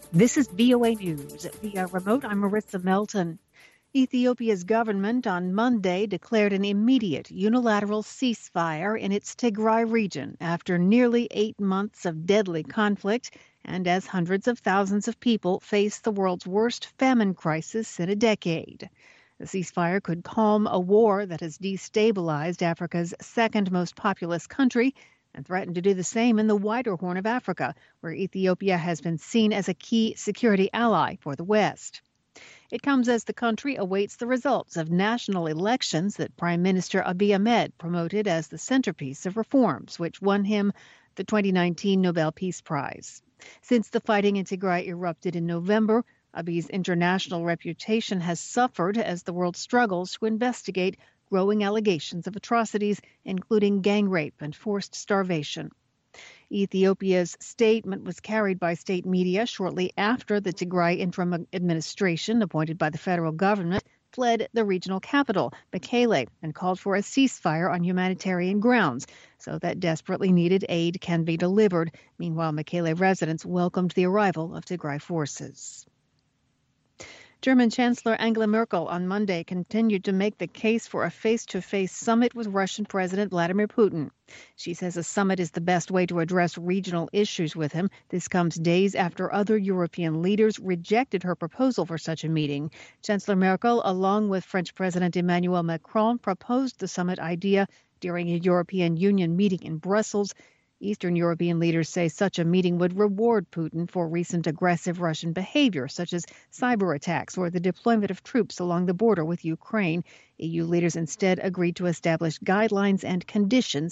This is VOA News. Via remote, I'm Marissa Melton. Ethiopia's government on Monday declared an immediate unilateral ceasefire in its Tigray region after nearly 8 months of deadly conflict and as hundreds of thousands of people face the world's worst famine crisis in a decade. The ceasefire could calm a war that has destabilized Africa's second most populous country and threatened to do the same in the wider Horn of Africa, where Ethiopia has been seen as a key security ally for the West. It comes as the country awaits the results of national elections that Prime Minister Abiy Ahmed promoted as the centerpiece of reforms, which won him the 2019 Nobel Peace Prize. Since the fighting in Tigray erupted in November, Abiy's international reputation has suffered as the world struggles to investigate growing allegations of atrocities, including gang rape and forced starvation. Ethiopia's statement was carried by state media shortly after the Tigray interim administration, appointed by the federal government, fled the regional capital, Mekele, and called for a ceasefire on humanitarian grounds so that desperately needed aid can be delivered. Meanwhile, Mekele residents welcomed the arrival of Tigray forces. German Chancellor Angela Merkel on Monday continued to make the case for a face-to-face summit with Russian President Vladimir Putin. She says a summit is the best way to address regional issues with him. This comes days after other European leaders rejected her proposal for such a meeting. Chancellor Merkel, along with French President Emmanuel Macron, proposed the summit idea during a European Union meeting in Brussels. Eastern European leaders say such a meeting would reward Putin for recent aggressive Russian behavior, such as cyber attacks or the deployment of troops along the border with Ukraine. EU leaders instead agreed to establish guidelines and conditions